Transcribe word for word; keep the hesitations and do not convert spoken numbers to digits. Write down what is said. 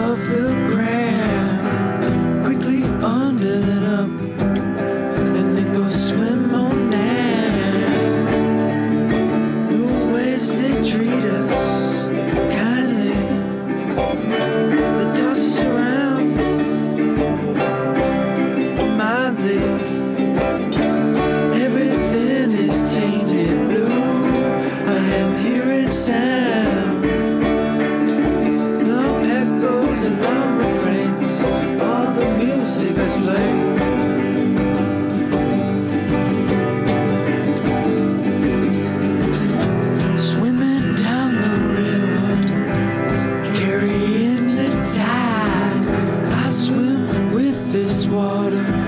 above the ground, quickly under and up, and then go swim on down. The waves, they treat us kindly, they toss us around mildly. Everything is tainted blue. I am hearing sound, no echoes and no refrains. All the music is played. Swimming down the river, carrying the tide. I swim with this water.